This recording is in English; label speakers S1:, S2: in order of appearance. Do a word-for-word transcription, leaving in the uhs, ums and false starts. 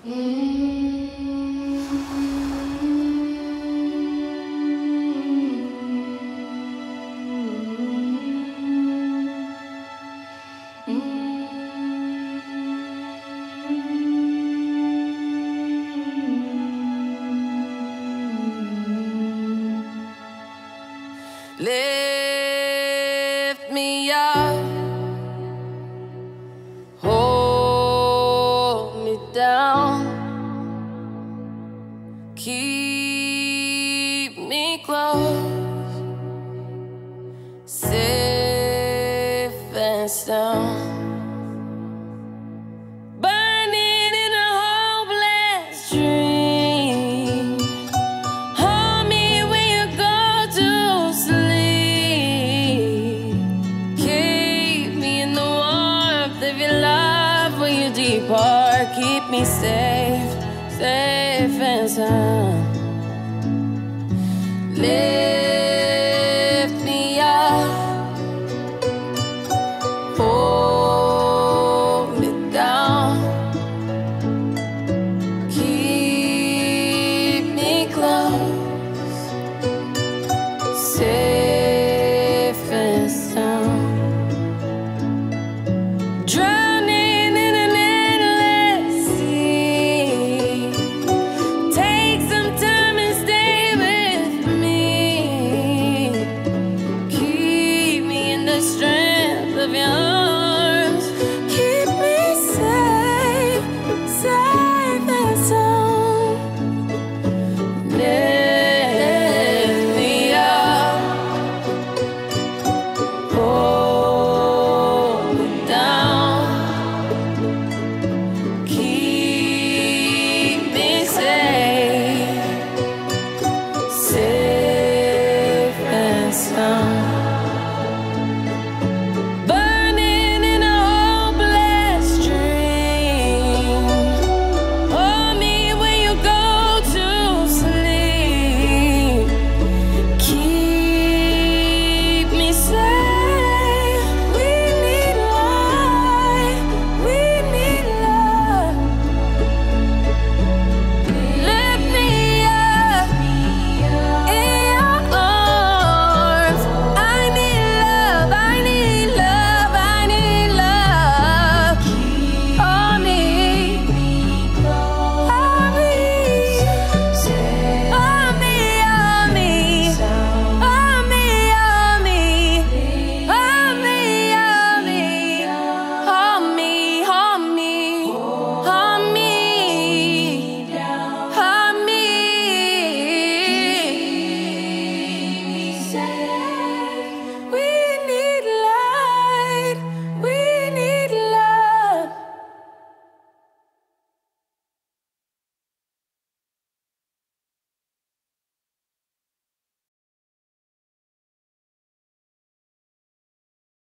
S1: Lift me up, hold me down, keep me close, safe and sound. Burning in a hopeless dream, hold me when you go to sleep. Keep me in the warmth of your love when you depart. Keep me safe, safe.